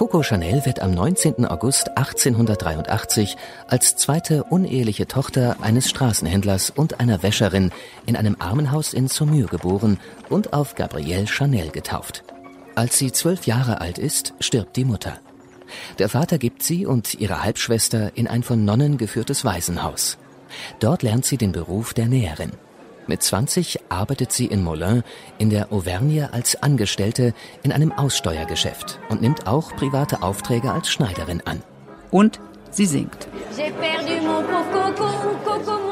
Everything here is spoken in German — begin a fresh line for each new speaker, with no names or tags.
Coco Chanel wird am 19. August 1883 als zweite uneheliche Tochter eines Straßenhändlers und einer Wäscherin in einem Armenhaus in Saumur geboren und auf Gabrielle Chanel getauft. Als sie 12 Jahre alt ist, stirbt die Mutter. Der Vater gibt sie und ihre Halbschwester in ein von Nonnen geführtes Waisenhaus. Dort lernt sie den Beruf der Näherin. Mit 20 arbeitet sie in Moulins in der Auvergne als Angestellte in einem Aussteuergeschäft und nimmt auch private Aufträge als Schneiderin an.
Und sie singt.
J'ai perdu mon pauvre Coco, Coco,